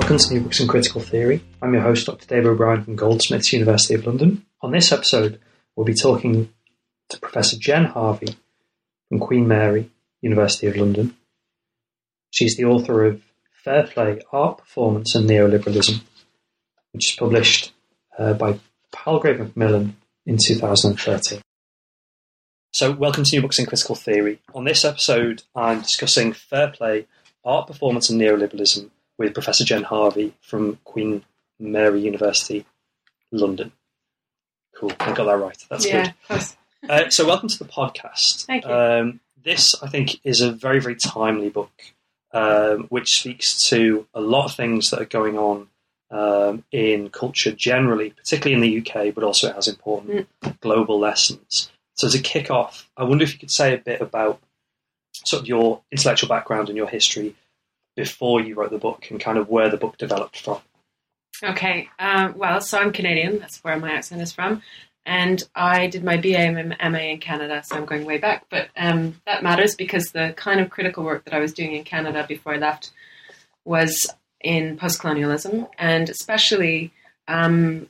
Welcome to New Books in Critical Theory. I'm your host, Dr. Dave O'Brien from Goldsmiths, University of London. On this episode, we'll be talking to Professor Jen Harvey from Queen Mary, University of London. She's the author of Fair Play, Art, Performance and Neoliberalism, which is published by Palgrave Macmillan in 2013. So, welcome to New Books in Critical Theory. On this episode, I'm discussing Fair Play, Art, Performance and Neoliberalism with Professor Jen Harvey from Queen Mary University, London. Cool, I got that right. That's good. So welcome to the podcast. Thank you. This, I think, is a very, very timely book, which speaks to a lot of things that are going on in culture generally, particularly in the UK, but also it has important global lessons. So as a kick-off, I wonder if you could say a bit about sort of your intellectual background and your history before you wrote the book and kind of where the book developed from. Okay. So I'm Canadian. That's where my accent is from. And I did my BA and MA in Canada, so I'm going way back. But that matters because the kind of critical work that I was doing in Canada before I left was in post-colonialism, and especially the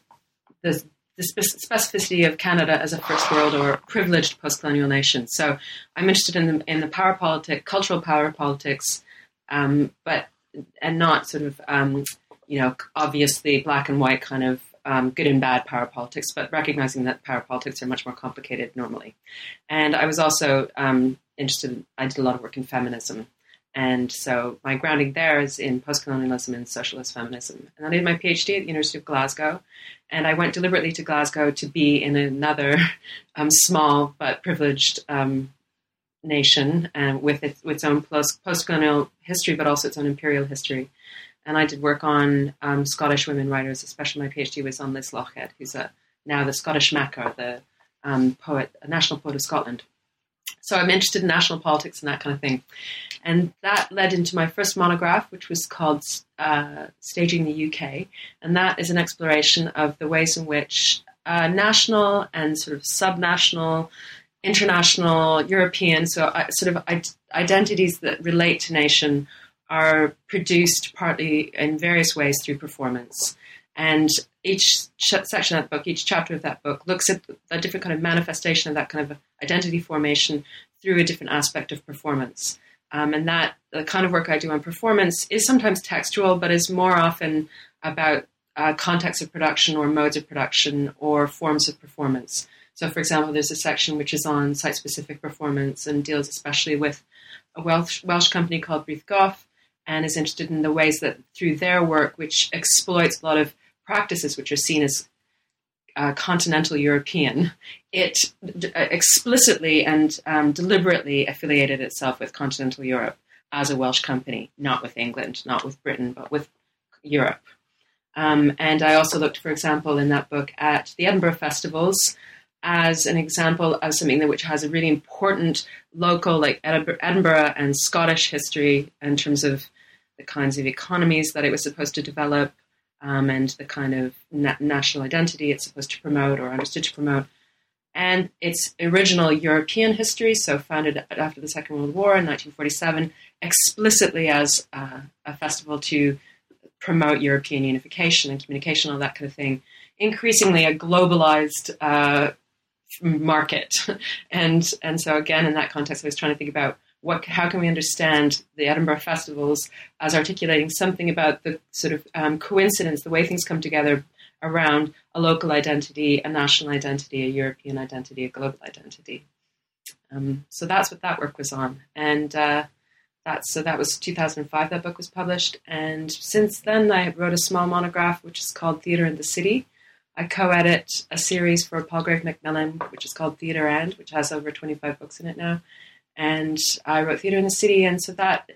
specificity of Canada as a first world or privileged post-colonial nation. So I'm interested in the power politic, cultural power politics, and not sort of, obviously black and white kind of good and bad power politics, but recognizing that power politics are much more complicated normally. And I was also I did a lot of work in feminism. And so my grounding there is in post-colonialism and socialist feminism. And I did my PhD at the University of Glasgow. And I went deliberately to Glasgow to be in another small but privileged nation with its own post-colonial history, but also its own imperial history. And I did work on Scottish women writers, especially my PhD was on Liz Lochhead, who's now the Scottish Makar, the poet, a national poet of Scotland. So I'm interested in national politics and that kind of thing. And that led into my first monograph, which was called Staging the UK. And that is an exploration of the ways in which national and sort of subnational, international, European, identities that relate to nation are produced partly in various ways through performance. And each section of that book, each chapter of that book looks at a different kind of manifestation of that kind of identity formation through a different aspect of performance. And that the kind of work I do on performance is sometimes textual, but is more often about context of production or modes of production or forms of performance. So, for example, there's a section which is on site-specific performance and deals especially with a Welsh company called Brith Goff, and is interested in the ways that through their work, which exploits a lot of practices which are seen as continental European, it explicitly and deliberately affiliated itself with continental Europe as a Welsh company, not with England, not with Britain, but with Europe. And I also looked, for example, in that book at the Edinburgh festivals as an example of something which has a really important local, like Edinburgh and Scottish history in terms of the kinds of economies that it was supposed to develop, and the kind of national identity it's supposed to promote or understood to promote. And its original European history, so founded after the Second World War in 1947, explicitly as a festival to promote European unification and communication, all that kind of thing, increasingly a globalized market. And so again, in that context, I was trying to think about how can we understand the Edinburgh festivals as articulating something about the sort of coincidence, the way things come together around a local identity, a national identity, a European identity, a global identity. So that's what that work was on. And that was 2005, that book was published. And since then, I wrote a small monograph, which is called Theatre in the City. I co-edit a series for Palgrave Macmillan, which is called Theatre And, which has over 25 books in it now. And I wrote Theatre in the City, and so that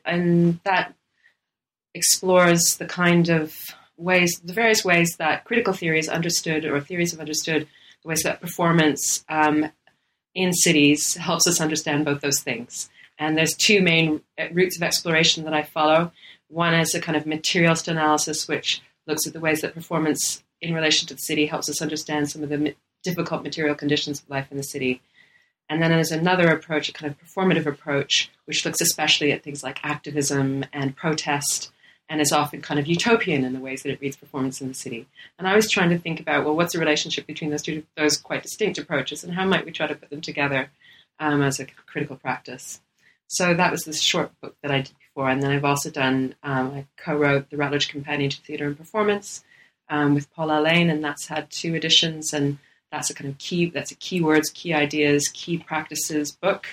explores the kind of ways, the various ways that critical theory is understood, or theories have understood the ways that performance in cities helps us understand both those things. And there's two main routes of exploration that I follow. One is a kind of materialist analysis, which looks at the ways that performance in relation to the city helps us understand some of the difficult material conditions of life in the city. And then there's another approach, a kind of performative approach, which looks especially at things like activism and protest and is often kind of utopian in the ways that it reads performance in the city. And I was trying to think about, well, what's the relationship between those quite distinct approaches, and how might we try to put them together as a critical practice? So that was this short book that I did before, and then I've also done, I co-wrote The Routledge Companion to Theatre and Performance with Paula Lane, and that's had 2 editions, and that's a kind of keywords, key ideas, key practices book,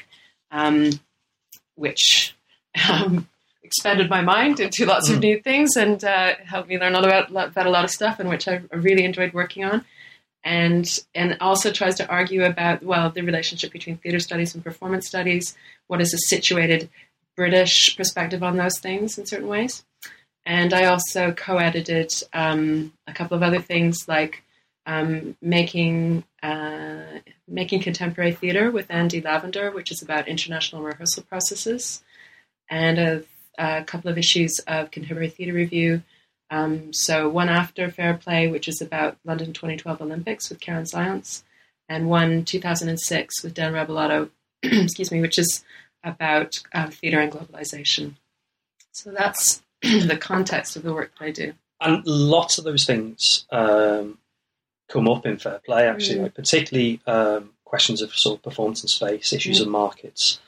which expanded my mind into lots of new things and helped me learn about a lot of stuff, and which I really enjoyed working on. And also tries to argue about, well, the relationship between theatre studies and performance studies. What is a situated British perspective on those things in certain ways? And I also co-edited a couple of other things, like making contemporary theatre with Andy Lavender, which is about international rehearsal processes, and a couple of issues of Contemporary Theatre Review. So one after Fair Play, which is about London 2012 Olympics with Karen Silence, and one 2006 with Dan Rebellato, excuse me, which is about theatre and globalization. So that's the context of the work that I do. And lots of those things come up in Fair Play, actually, like particularly questions of sort of performance and space, issues of markets,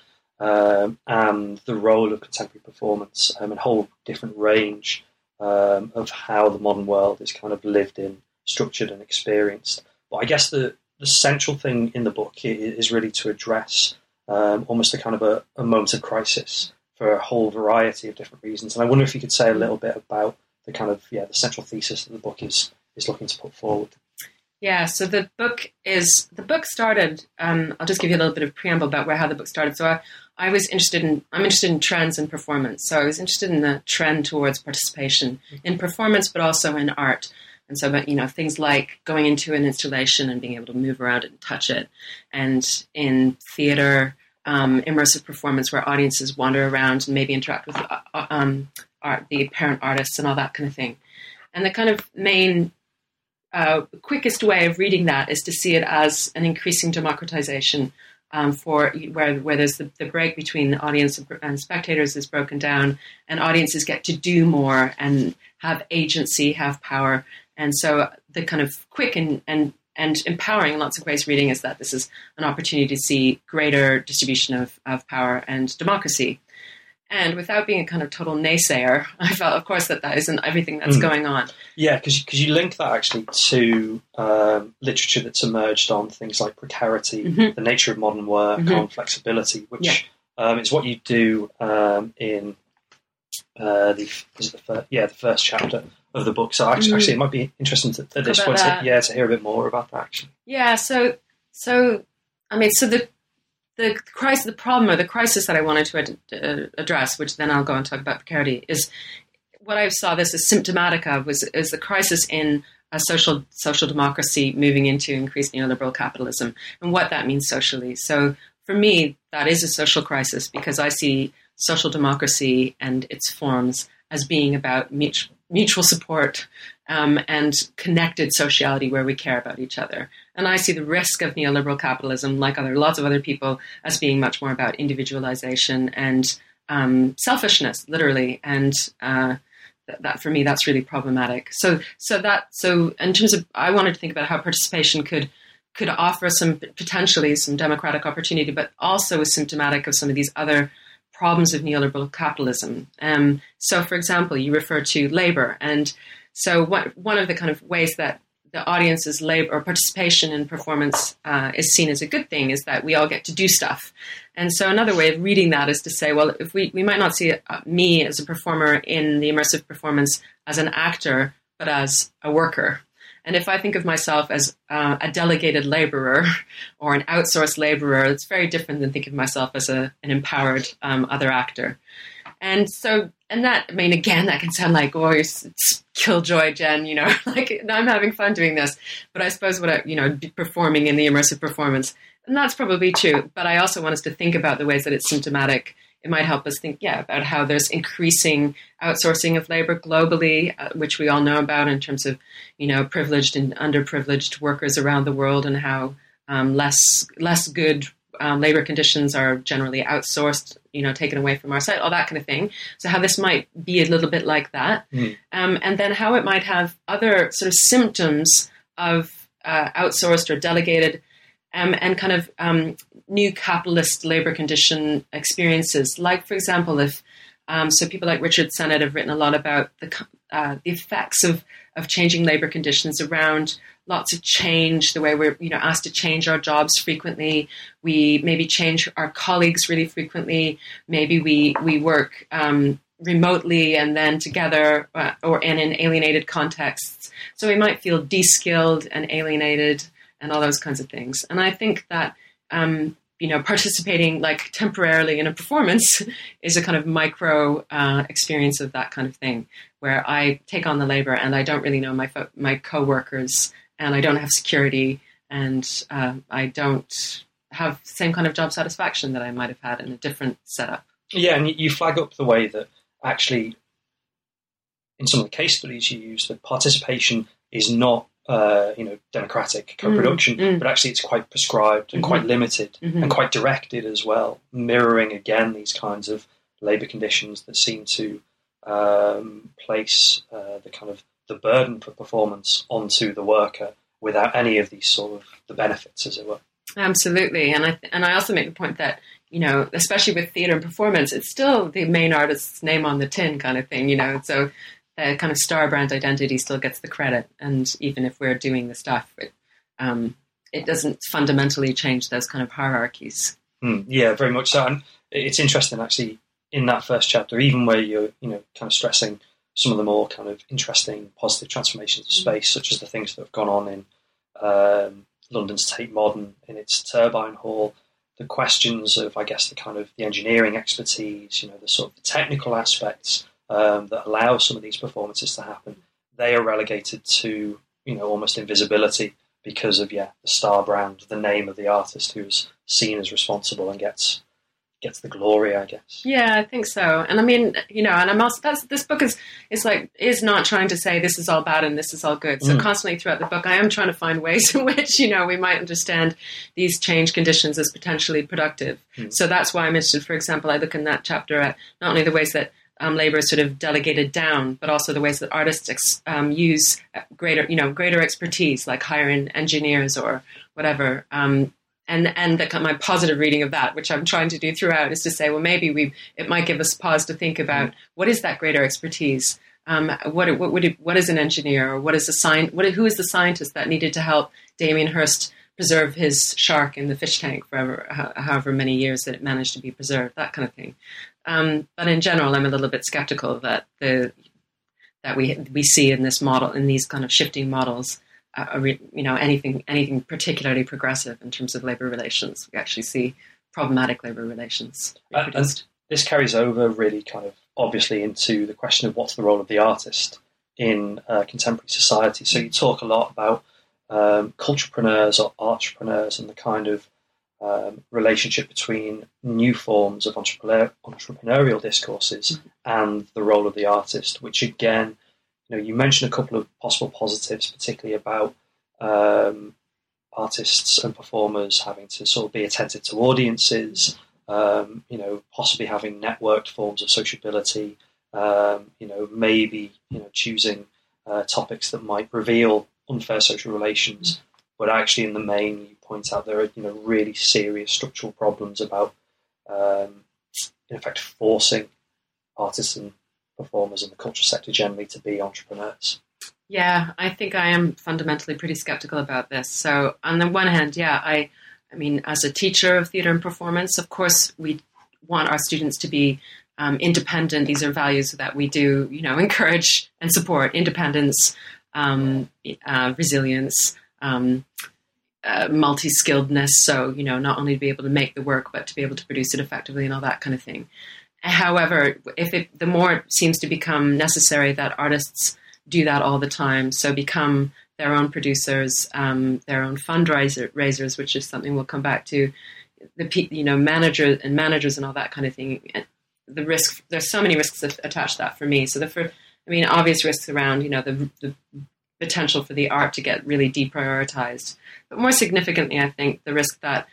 and the role of contemporary performance, and a whole different range of how the modern world is kind of lived in, structured and experienced. But I guess the central thing in the book is really to address almost a kind of a moment of crisis for a whole variety of different reasons. And I wonder if you could say a little bit about the kind of, the central thesis that the book is looking to put forward. Yeah, so the book started, I'll just give you a little bit of preamble about how the book started. So I'm interested in trends in performance. So I was interested in the trend towards participation in performance, but also in art. And so, things like going into an installation and being able to move around it and touch it. And in theater, immersive performance where audiences wander around and maybe interact with the apparent artists and all that kind of thing. And the kind of main quickest way of reading that is to see it as an increasing democratization for where there's the break between the audience and spectators is broken down, and audiences get to do more and have agency, have power. And so the kind of quick and empowering in lots of ways reading is that this is an opportunity to see greater distribution of power and democracy. And without being a kind of total naysayer, I felt, of course, that isn't everything that's going on. Yeah, because you link that actually to literature that's emerged on things like precarity, the nature of modern work, on flexibility, which is what you do in the first chapter of the book. So actually, it might be interesting at this point to hear a bit more about that. Actually, yeah. So the crisis, the problem or the crisis that I wanted to address, which then I'll go and talk about precarity, is what I saw this as symptomatic of is the crisis in a social democracy moving into increased neoliberal capitalism and what that means socially. So for me, that is a social crisis because I see social democracy and its forms as being about mutual support and connected sociality where we care about each other. And I see the risk of neoliberal capitalism, like lots of other people, as being much more about individualization and selfishness, literally. And that for me, that's really problematic. So in terms of, I wanted to think about how participation could offer potentially some democratic opportunity, but also is symptomatic of some of these other problems of neoliberal capitalism. So, for example, you refer to labor, and so one of the kind of ways that the audience's labor or participation in performance is seen as a good thing is that we all get to do stuff. And so another way of reading that is to say, well, if we might not see me as a performer in the immersive performance as an actor, but as a worker. And if I think of myself as a delegated laborer or an outsourced laborer, it's very different than thinking of myself as an empowered other actor. And that, I mean, again, that can sound like, oh, it's killjoy, Jen, like I'm having fun doing this. But I suppose performing in the immersive performance, and that's probably true. But I also want us to think about the ways that it's symptomatic. It might help us think, about how there's increasing outsourcing of labor globally, which we all know about in terms of, privileged and underprivileged workers around the world, and how less good labor conditions are generally outsourced, taken away from our site, all that kind of thing. So how this might be a little bit like that. And then how it might have other sort of symptoms of outsourced or delegated and kind of new capitalist labor condition experiences. Like, for example, if so people like Richard Sennett have written a lot about the effects of changing labor conditions around lots of change, the way we're asked to change our jobs frequently. We maybe change our colleagues really frequently. Maybe we work remotely and then together or in alienated contexts. So we might feel de-skilled and alienated and all those kinds of things. And I think that participating like temporarily in a performance is a kind of micro experience of that kind of thing, where I take on the labor and I don't really know my coworkers, and I don't have security, and I don't have the same kind of job satisfaction that I might have had in a different setup. Yeah, and you flag up the way that actually, in some of the case studies you use, that participation is not democratic co-production, but actually it's quite prescribed and quite limited and quite directed as well, mirroring again these kinds of labour conditions that seem to place the burden for performance onto the worker without any of these sort of the benefits, as it were. Absolutely, and I also make the point that especially with theatre and performance, it's still the main artist's name on the tin kind of thing, so the kind of star brand identity still gets the credit, and even if we're doing the stuff, it doesn't fundamentally change those kind of hierarchies. Yeah, very much so. And it's interesting actually in that first chapter, even where you're kind of stressing some of the more kind of interesting positive transformations of space, such as the things that have gone on in London's Tate Modern in its Turbine Hall, the questions of, I guess, the engineering expertise, the sort of the technical aspects that allow some of these performances to happen, they are relegated to, almost invisibility because of, the star brand, the name of the artist who's seen as responsible and gets the glory, I guess. Yeah, I think so. And I mean, and I'm also, this book is not trying to say this is all bad and this is all good. So constantly throughout the book, I am trying to find ways in which, we might understand these change conditions as potentially productive. So that's why I'm interested. For example, I look in that chapter at not only the ways that labor is sort of delegated down, but also the ways that artists use greater expertise, like hiring engineers or whatever. And my positive reading of that, which I'm trying to do throughout, is to say, well, maybe it might give us pause to think about what is that greater expertise? What is an engineer, or who is the scientist that needed to help Damien Hirst preserve his shark in the fish tank for however many years that it managed to be preserved, that kind of thing. But in general, I'm a little bit skeptical that we see in this model, in these kind of shifting models, anything particularly progressive in terms of labor relations. We actually see problematic labor relations reproduced. And this carries over really kind of obviously into the question of what's the role of the artist in contemporary society. So you talk a lot about culturepreneurs or entrepreneurs and the kind of relationship between new forms of entrepreneurial discourses and the role of the artist, which again, you mentioned a couple of possible positives, particularly about artists and performers having to sort of be attentive to audiences, possibly having networked forms of sociability, maybe choosing topics that might reveal unfair social relations, but actually in the main, you point out there are really serious structural problems about in effect forcing artists and performers in the cultural sector generally to be entrepreneurs. Yeah, I think I am fundamentally pretty skeptical about this. So on the one hand, I mean, as a teacher of theatre and performance, of course, we want our students to be independent. These are values that we do, encourage and support: independence, resilience, multi-skilledness. So, not only to be able to make the work, but to be able to produce it effectively and all that kind of thing. However, the more it seems to become necessary that artists do that all the time, so become their own producers, their own fundraisers, which is something we'll come back to, managers and all that kind of thing. The risk, there's so many risks attached to that for me. So obvious risks around, the potential for the art to get really deprioritized. But more significantly, I think the risk that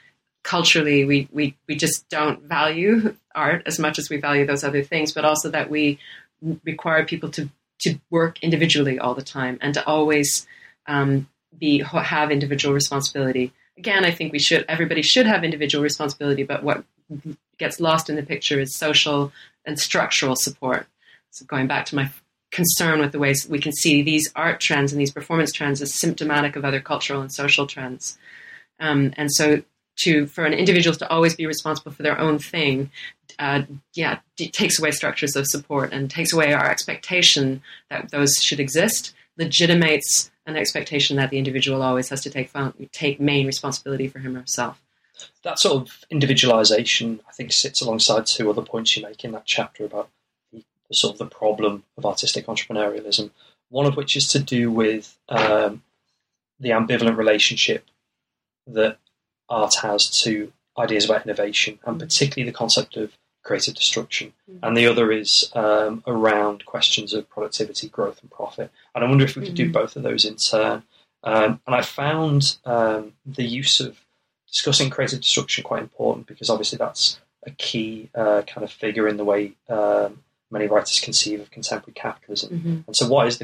culturally we just don't value art as much as we value those other things, but also that we require people to work individually all the time and to always have individual responsibility. Again, I think everybody should have individual responsibility, but what gets lost in the picture is social and structural support. So going back to my concern with the ways we can see these art trends and these performance trends as symptomatic of other cultural and social trends. And so for an individual to always be responsible for their own thing, it takes away structures of support and takes away our expectation that those should exist, legitimates an expectation that the individual always has to take main responsibility for him or herself. That sort of individualization, I think, sits alongside two other points you make in that chapter about the sort of the problem of artistic entrepreneurialism. One of which is to do with the ambivalent relationship that art has to ideas about innovation, and particularly the concept of creative destruction. And the other is around questions of productivity, growth, and profit. And I wonder if we could do both of those in turn. And I found the use of discussing creative destruction quite important, because obviously that's a key kind of figure in the way many writers conceive of contemporary capitalism. And so what is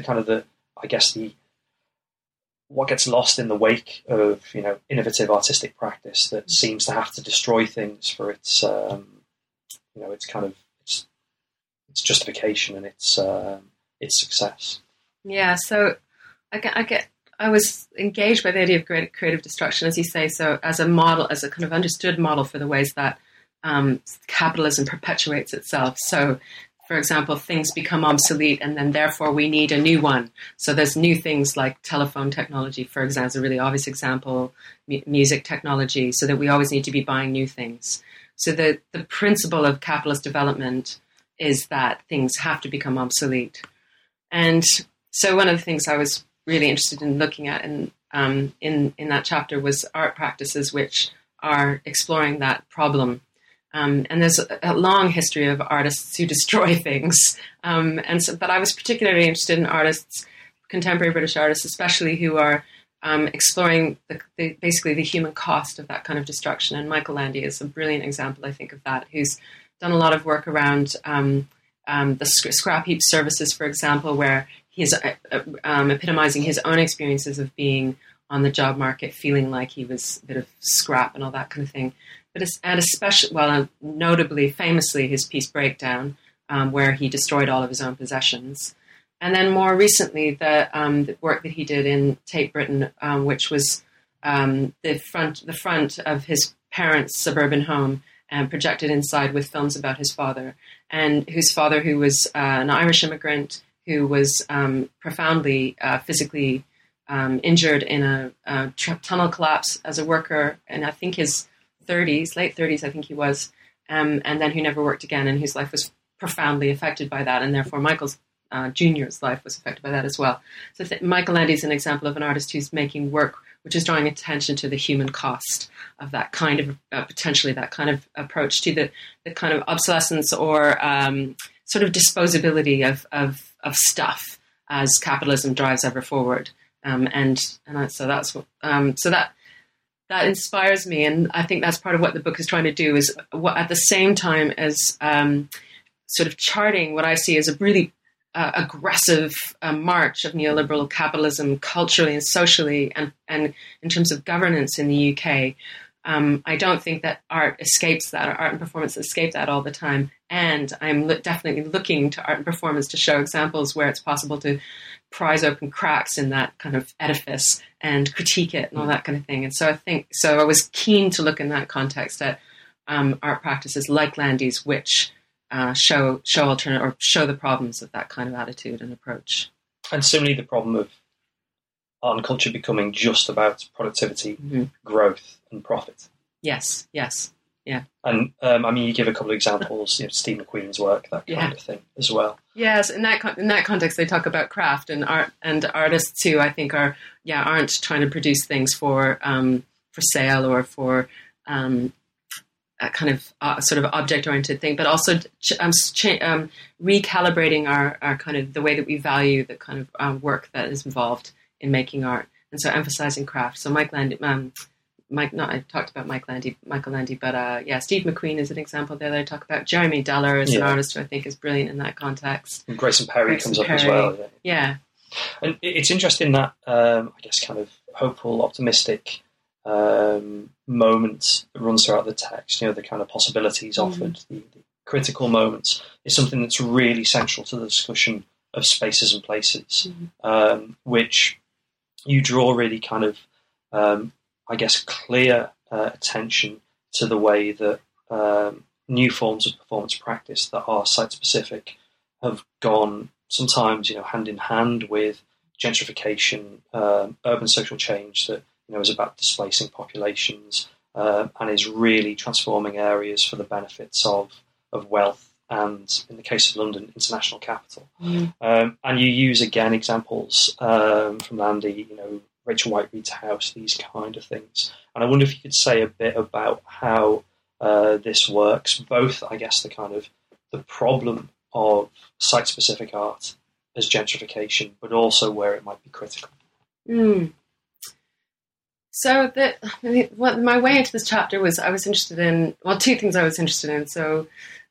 what gets lost in the wake of innovative artistic practice that seems to have to destroy things for its its justification and its success? Yeah, so I was engaged by the idea of creative destruction, as you say, so as a model, as a kind of understood model for the ways that capitalism perpetuates itself. So, for example, things become obsolete and then therefore we need a new one. So there's new things like telephone technology, for example, is a really obvious example, music technology, so that we always need to be buying new things. So the principle of capitalist development is that things have to become obsolete. And so one of the things I was really interested in looking at in that chapter was art practices which are exploring that problem. And there's a long history of artists who destroy things. But I was particularly interested in artists, contemporary British artists especially, who are exploring basically the human cost of that kind of destruction. And Michael Landy is a brilliant example, I think, of that, who's done a lot of work around the scrap heap services, for example, where he's epitomizing his own experiences of being on the job market, feeling like he was a bit of scrap and all that kind of thing. Notably, famously, his piece Breakdown, where he destroyed all of his own possessions. And then more recently, the work that he did in Tate Britain, which was the front of his parents' suburban home, and projected inside with films about his father, and whose father, who was an Irish immigrant, who was profoundly physically injured in a tunnel collapse as a worker, and I think his late 30s, I think he was, and then who never worked again, and whose life was profoundly affected by that, and therefore Michael's Jr.'s life was affected by that as well. So Michael Landy is an example of an artist who's making work which is drawing attention to the human cost of that kind of, potentially that kind of approach to the kind of obsolescence or sort of disposability of stuff as capitalism drives ever forward. So that's what, that inspires me, and I think that's part of what the book is trying to do, is at the same time as sort of charting what I see as a really aggressive march of neoliberal capitalism culturally and socially, and in terms of governance in the UK. I don't think that art escapes that, or art and performance escape that all the time. And I'm definitely looking to art and performance to show examples where it's possible to prise open cracks in that kind of edifice and critique it and all that kind of thing. And so I was keen to look in that context at art practices like Landy's, which show alternate, or show the problems of that kind of attitude and approach. And similarly, the problem of art and culture becoming just about productivity, growth, and profit. Yes. Yeah. And you give a couple of examples, Steve McQueen's work, that kind of thing as well. Yes, in that context, they talk about craft and art, and artists who I think aren't trying to produce things for sale or for a kind of sort of object-oriented thing, but also recalibrating our kind of the way that we value the kind of work that is involved in making art, and so emphasizing craft. So Mike Landy, I talked about Michael Landy, but Steve McQueen is an example there that I talk about. Jeremy Deller is an artist who I think is brilliant in that context. And Grayson Perry comes up as well. Yeah. And it's interesting that, I guess, kind of hopeful, optimistic moment that runs throughout the text, the kind of possibilities offered, the critical moments, is something that's really central to the discussion of spaces and places, which you draw really kind of, I guess, clear attention to the way that new forms of performance practice that are site-specific have gone sometimes, hand in hand with gentrification, urban social change that, is about displacing populations and is really transforming areas for the benefits of wealth and, in the case of London, international capital. And you use, again, examples from Landy, Rachel White Reid's House, these kind of things. And I wonder if you could say a bit about how this works, both, I guess, the kind of the problem of site-specific art as gentrification, but also where it might be critical. So my way into this chapter was I was interested in, two things I was interested in. So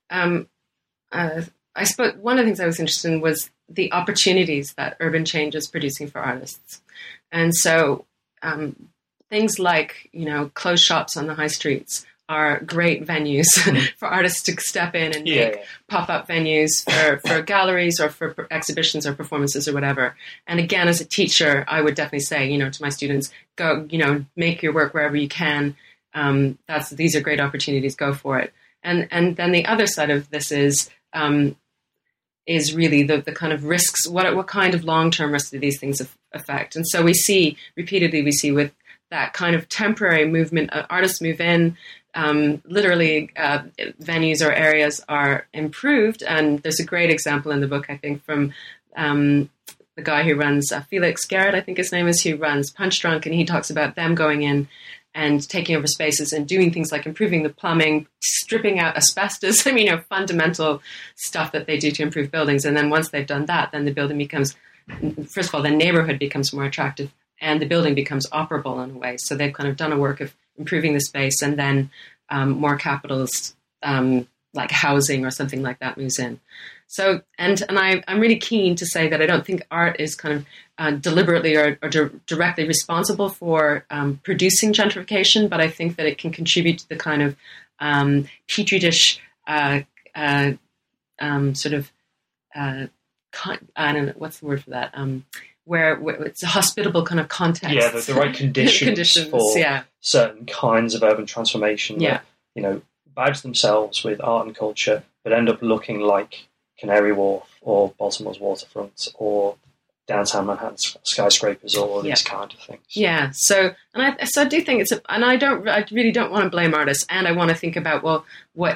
I suppose one of the things I was interested in was the opportunities that urban change is producing for artists. And so things like, closed shops on the high streets are great venues for artists to step in and make pop-up venues for galleries or for exhibitions or performances or whatever. And again, as a teacher, I would definitely say, to my students, go, make your work wherever you can. These are great opportunities. Go for it. And then the other side of this is really the kind of risks. What kind of long-term risks do these things affect? And so we see with that kind of temporary movement, artists move in. Literally, venues or areas are improved, and there's a great example in the book, I think, from the guy who runs Felix Garrett, I think his name is, who runs Punch Drunk, and he talks about them going in and taking over spaces and doing things like improving the plumbing, stripping out asbestos. Fundamental stuff that they do to improve buildings. And then once they've done that, then the building becomes, first of all, the neighborhood becomes more attractive, and the building becomes operable in a way. So they've kind of done a work of improving the space, and then more capitalist, like housing or something like that, moves in. So, and I'm really keen to say that I don't think art is kind of deliberately or directly responsible for producing gentrification, but I think that it can contribute to the kind of petri dish I don't know, what's the word for that? Where it's a hospitable kind of context. Yeah, the right conditions for certain kinds of urban transformation that, badge themselves with art and culture, but end up looking like Canary Wharf or Baltimore's waterfront or downtown Manhattan skyscrapers or all these kind of things. Yeah. So I do think I really don't want to blame artists, and I want to think about, well, what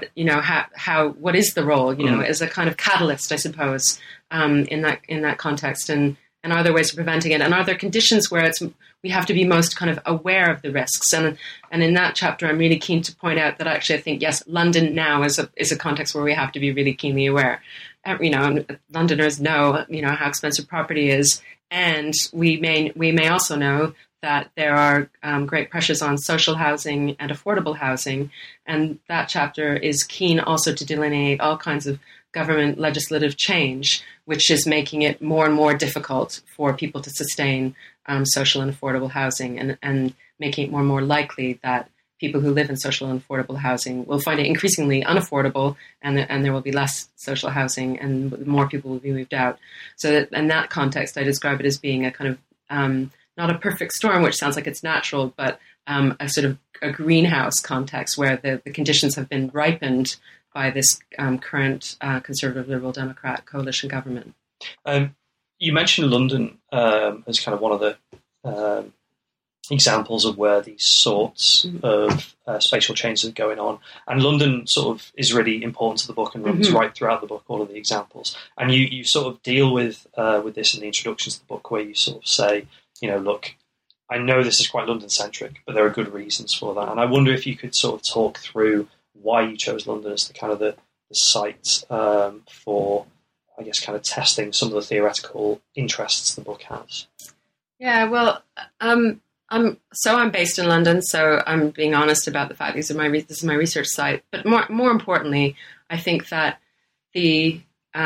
is the role, as a kind of catalyst, I suppose, in that context, and are there ways of preventing it? And are there conditions where we have to be most kind of aware of the risks? And in that chapter, I'm really keen to point out that actually I think, yes, London now is a context where we have to be really keenly aware. Londoners know, how expensive property is. And we may also know that there are great pressures on social housing and affordable housing. And that chapter is keen also to delineate all kinds of government legislative change, which is making it more and more difficult for people to sustain social and affordable housing, and making it more and more likely that people who live in social and affordable housing will find it increasingly unaffordable, and there will be less social housing and more people will be moved out. So that, in that context, I describe it as being a kind of not a perfect storm, which sounds like it's natural, but a sort of a greenhouse context where the conditions have been ripened by this current Conservative Liberal Democrat coalition government. You mentioned London as kind of one of the examples of where these sorts of spatial changes are going on. And London sort of is really important to the book and runs right throughout the book, all of the examples. And you sort of deal with this in the introduction to the book, where you sort of say, look, I know this is quite London-centric, but there are good reasons for that. And I wonder if you could sort of talk through why you chose London as the kind of the site for, I guess, kind of testing some of the theoretical interests the book has. Yeah, well, I'm based in London, so I'm being honest about the fact this is my research site. But more importantly, I think that there's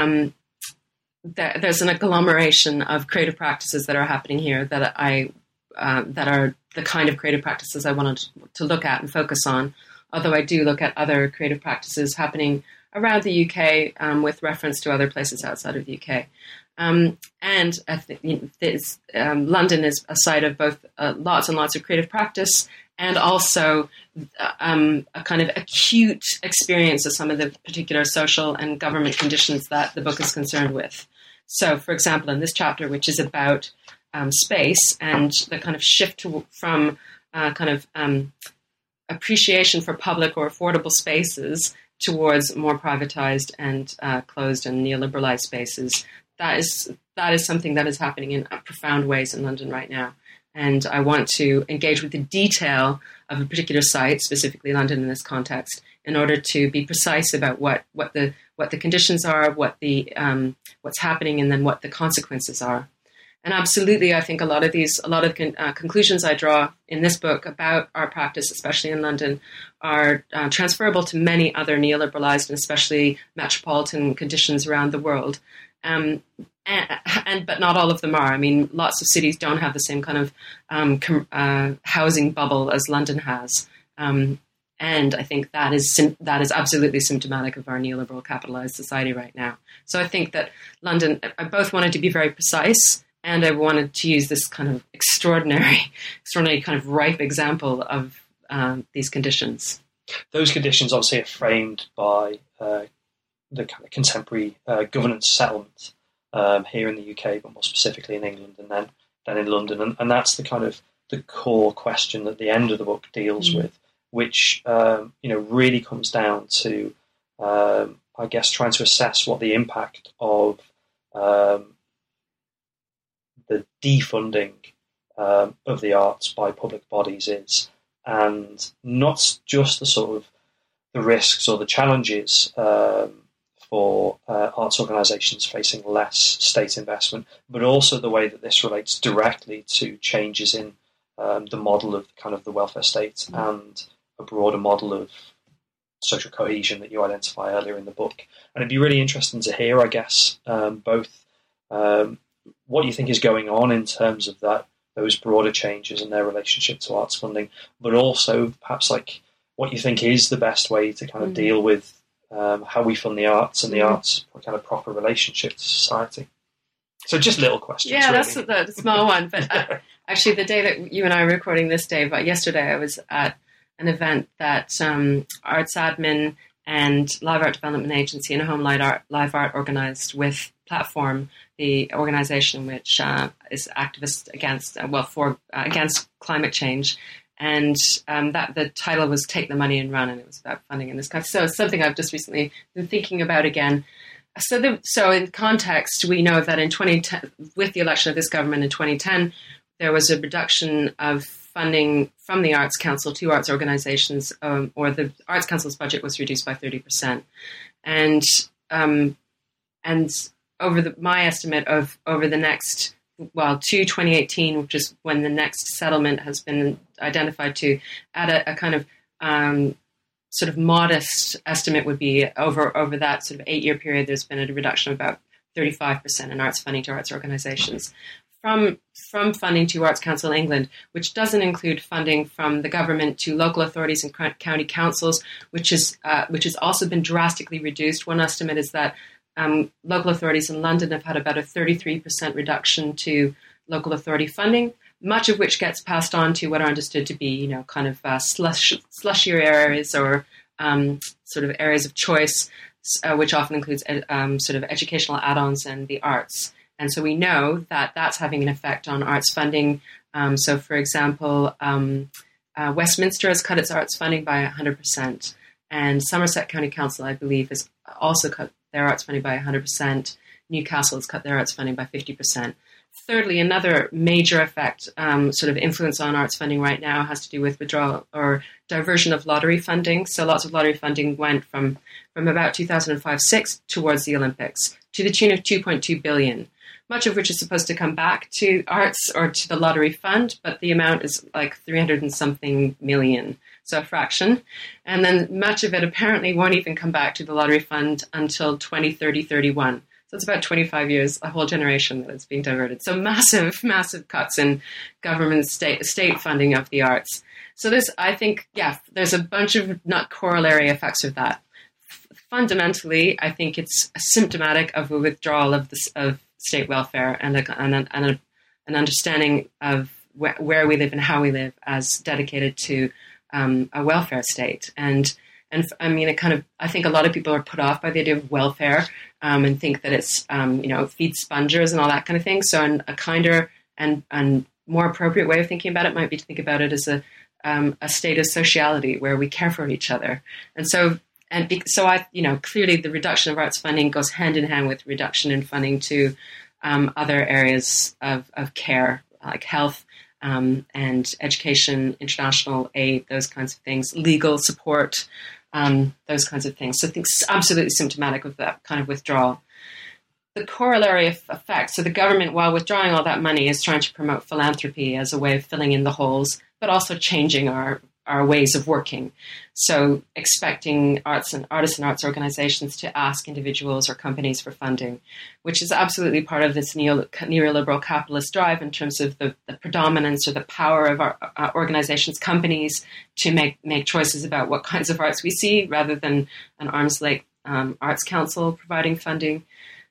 an agglomeration of creative practices that are happening here that that are the kind of creative practices I wanted to look at and focus on. Although I do look at other creative practices happening around the UK with reference to other places outside of the UK. And I think London is a site of both lots and lots of creative practice and also a kind of acute experience of some of the particular social and government conditions that the book is concerned with. So, for example, in this chapter, which is about space and the kind of shift from appreciation for public or affordable spaces towards more privatized and closed and neoliberalized spaces, that is something that is happening in profound ways in London right now. And I want to engage with the detail of a particular site, specifically London in this context, in order to be precise about what the conditions are, what's happening, and then what the consequences are. And absolutely, I think a lot of conclusions I draw in this book about art practice, especially in London, are transferable to many other neoliberalized and especially metropolitan conditions around the world. But not all of them are. I mean, lots of cities don't have the same kind of housing bubble as London has. And I think that is absolutely symptomatic of our neoliberal capitalized society right now. So I think that London, I both wanted to be very precise, and I wanted to use this kind of extraordinary kind of ripe example of these conditions. Those conditions obviously are framed by the kind of contemporary governance settlement here in the UK, but more specifically in England and then in London. And that's the kind of the core question that the end of the book deals with, which really comes down to, I guess, trying to assess what the impact of the defunding of the arts by public bodies is, and not just the sort of the risks or the challenges for arts organisations facing less state investment, but also the way that this relates directly to changes in the model of kind of the welfare state and a broader model of social cohesion that you identify earlier in the book. And it'd be really interesting to hear, I guess, both what you think is going on in terms of those broader changes and their relationship to arts funding, but also perhaps like what you think is the best way to kind of deal with how we fund the arts and the arts kind of proper relationship to society. So just little questions. Yeah, really. That's the small one. But actually, the day that you and I were recording this day, but yesterday I was at an event that Arts Admin and Live Art Development Agency and Home Live Art organized with Platform, the organization which is activist against climate change. And that the title was "Take the Money and Run," and it was about funding in this country. So it's something I've just recently been thinking about again. So in context, we know that in 2010, with the election of this government in 2010, there was a reduction of funding from the Arts Council to arts organizations, or the Arts Council's budget was reduced by 30%. And over my estimate of over the next, to 2018, which is when the next settlement has been identified to, at a kind of sort of modest estimate would be over that sort of 8-year period, there's been a reduction of about 35% in arts funding to arts organizations. From funding to Arts Council England, which doesn't include funding from the government to local authorities and county councils, which has also been drastically reduced. One estimate is that local authorities in London have had about a 33% reduction to local authority funding, much of which gets passed on to what are understood to be, kind of slushier areas or sort of areas of choice, which often includes sort of educational add-ons and the arts. And so we know that that's having an effect on arts funding. So, for example, Westminster has cut its arts funding by 100%, and Somerset County Council, I believe, has also cut their arts funding by 100%. Newcastle has cut their arts funding by 50%. thirdly, another major effect, sort of influence on arts funding right now has to do with withdrawal or diversion of lottery funding. So lots of lottery funding went from about 2005-06 towards the Olympics to the tune of 2.2 billion, much of which is supposed to come back to arts or to the lottery fund, but the amount is like 300 and something million, so a fraction. And then much of it apparently won't even come back to the lottery fund until 2030-31. So it's about 25 years, a whole generation that is being diverted. So massive, massive cuts in government state funding of the arts. So I think, there's a bunch of not corollary effects of that. Fundamentally, I think it's symptomatic of a withdrawal of state welfare and an understanding of where we live and how we live as dedicated to a welfare state. And I mean, I think a lot of people are put off by the idea of welfare and think that it's, feed spongers and all that kind of thing. So a kinder and more appropriate way of thinking about it might be to think about it as a state of sociality where we care for each other. And so clearly the reduction of arts funding goes hand in hand with reduction in funding to other areas of care, like health and education, international aid, those kinds of things, legal support, those kinds of things. So I think it's absolutely symptomatic of that kind of withdrawal. The corollary effect, so the government, while withdrawing all that money, is trying to promote philanthropy as a way of filling in the holes, but also changing our ways of working. So expecting artists and arts organizations to ask individuals or companies for funding, which is absolutely part of this neoliberal capitalist drive in terms of the predominance or the power of our organizations, companies, to make choices about what kinds of arts we see rather than an arm's length arts council providing funding.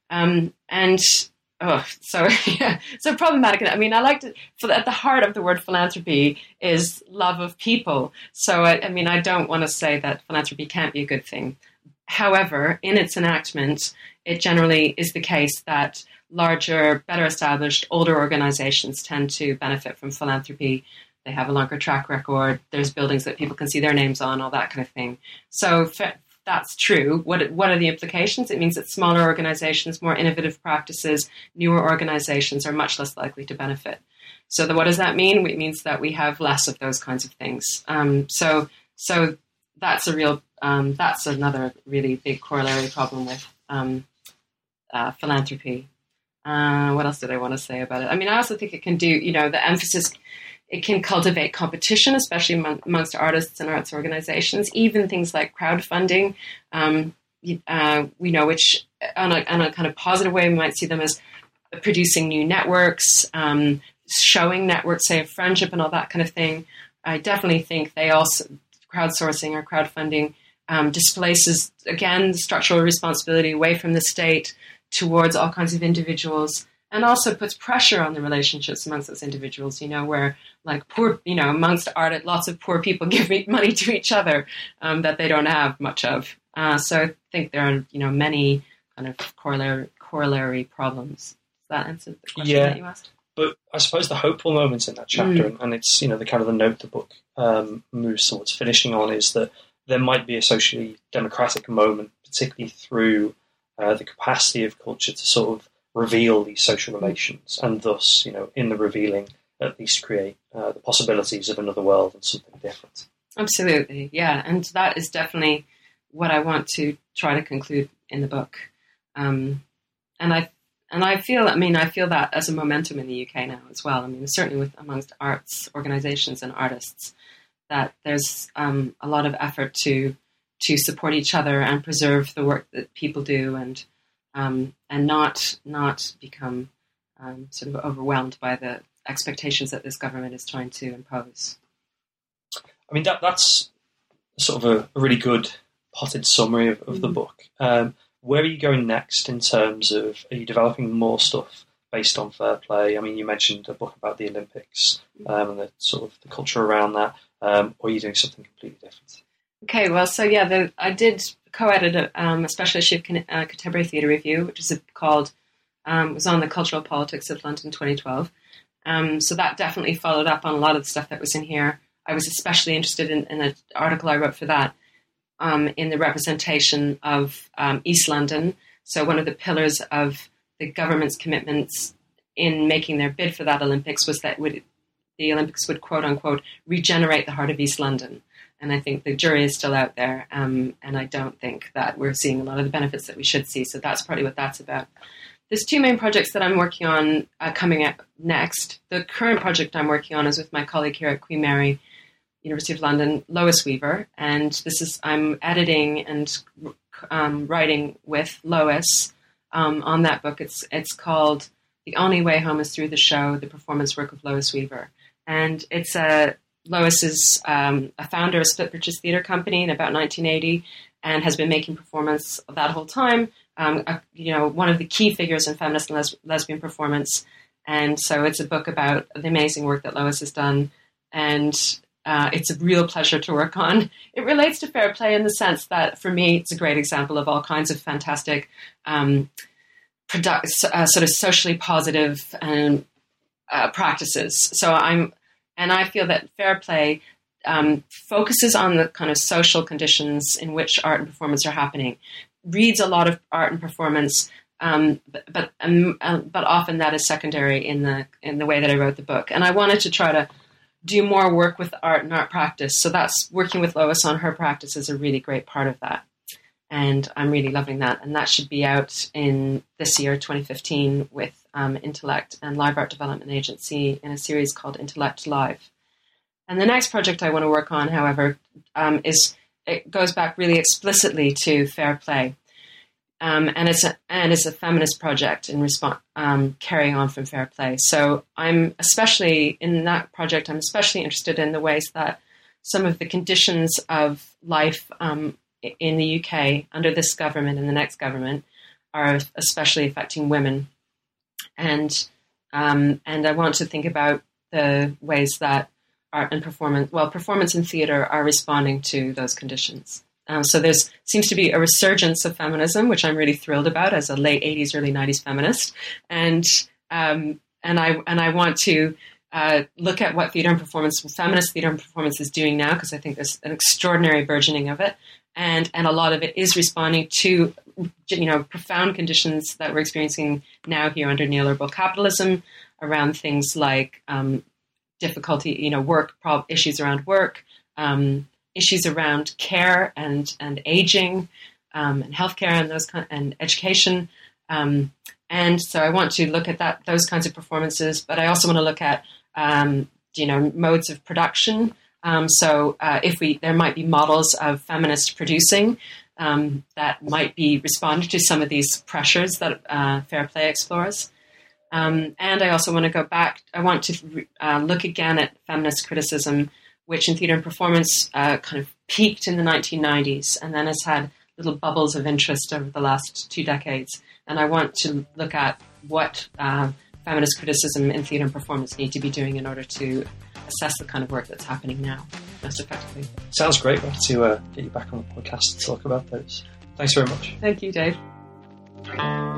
So problematic. I mean, I like to, at the heart of the word philanthropy is love of people. So, I don't want to say that philanthropy can't be a good thing. However, in its enactment, it generally is the case that larger, better established, older organizations tend to benefit from philanthropy. They have a longer track record. There's buildings that people can see their names on, all that kind of thing. So that's true. What are the implications? It means that smaller organizations, more innovative practices, newer organizations are much less likely to benefit. So what does that mean? It means that we have less of those kinds of things. So that's that's another really big corollary problem with philanthropy. What else did I want to say about it? I mean, I also think it can do, the emphasis. It can cultivate competition, especially amongst artists and arts organizations, even things like crowdfunding, which on a kind of positive way, we might see them as producing new networks, showing networks, say, of friendship and all that kind of thing. I definitely think they also, crowdsourcing or crowdfunding displaces, again, the structural responsibility away from the state towards all kinds of individuals, and also puts pressure on the relationships amongst those individuals, where like poor, amongst art, lots of poor people give money to each other that they don't have much of. So I think there are, many kind of corollary problems. Does that answer the question that you asked? But I suppose the hopeful moments in that chapter, and it's, the kind of the note the book moves towards finishing on, is that there might be a socially democratic moment, particularly through the capacity of culture to sort of reveal these social relations, and thus, in the revealing, at least create the possibilities of another world and something different. Absolutely, yeah, and that is definitely what I want to try to conclude in the book. And I feel that as a momentum in the UK now as well. I mean, certainly amongst arts organizations and artists, that there's a lot of effort to support each other and preserve the work that people do, and not become sort of overwhelmed by the expectations that this government is trying to impose. I mean, that's sort of a really good potted summary of the book. Where are you going next in terms of, are you developing more stuff based on fair play? I mean, you mentioned a book about the Olympics and the sort of the culture around that, or are you doing something completely different? Okay, well, so yeah, I did co-edit a special issue of Contemporary Theatre Review, which is called, was on the cultural politics of London 2012. So that definitely followed up on a lot of the stuff that was in here. I was especially interested in an article I wrote for that, in the representation of East London. So one of the pillars of the government's commitments in making their bid for that Olympics was that the Olympics would, quote unquote, regenerate the heart of East London. And I think the jury is still out there. And I don't think that we're seeing a lot of the benefits that we should see. So that's partly what that's about. There's two main projects that I'm working on coming up next. The current project I'm working on is with my colleague here at Queen Mary, University of London, Lois Weaver. And I'm editing and writing with Lois on that book. It's called The Only Way Home is Through the Show, the performance work of Lois Weaver. And it's Lois is a founder of Split Britches Theatre Company in about 1980 and has been making performance that whole time. One of the key figures in feminist and lesbian performance. And so it's a book about the amazing work that Lois has done. And it's a real pleasure to work on. It relates to Fair Play in the sense that, for me, it's a great example of all kinds of fantastic, sort of socially positive practices. I feel that Fair Play focuses on the kind of social conditions in which art and performance are happening. Reads a lot of art and performance, but often that is secondary in the way that I wrote the book. And I wanted to try to do more work with art and art practice. So that's working with Lois on her practice is a really great part of that. And I'm really loving that. And that should be out in this year, 2015, with Intellect and Live Art Development Agency in a series called Intellect Live. And the next project I want to work on, however, it goes back really explicitly to Fair Play. And it's a feminist project in response, carrying on from Fair Play. So I'm especially in that project, I'm especially interested in the ways that some of the conditions of life in the UK under this government and the next government are especially affecting women. And I want to think about the ways that art and performance and theater are responding to those conditions. So there seems to be a resurgence of feminism, which I'm really thrilled about as a late 80s, early 90s feminist. And I want to look at what feminist theater and performance is doing now, because I think there's an extraordinary burgeoning of it. And a lot of it is responding to, profound conditions that we're experiencing now here under neoliberal capitalism around things like difficulty, issues around work, issues around care and aging, and healthcare and education. And so I want to look at those kinds of performances, but I also want to look at, modes of production. There might be models of feminist producing that might be responding to some of these pressures that Fair Play explores. And I also want to go back. I want to look again at feminist criticism, which in theater and performance kind of peaked in the 1990s and then has had little bubbles of interest over the last 2 decades. And I want to look at what feminist criticism in theater and performance need to be doing in order to assess the kind of work that's happening now most effectively. Sounds great. We'll have to get you back on the podcast to talk about those. Thanks very much. Thank you, Dave.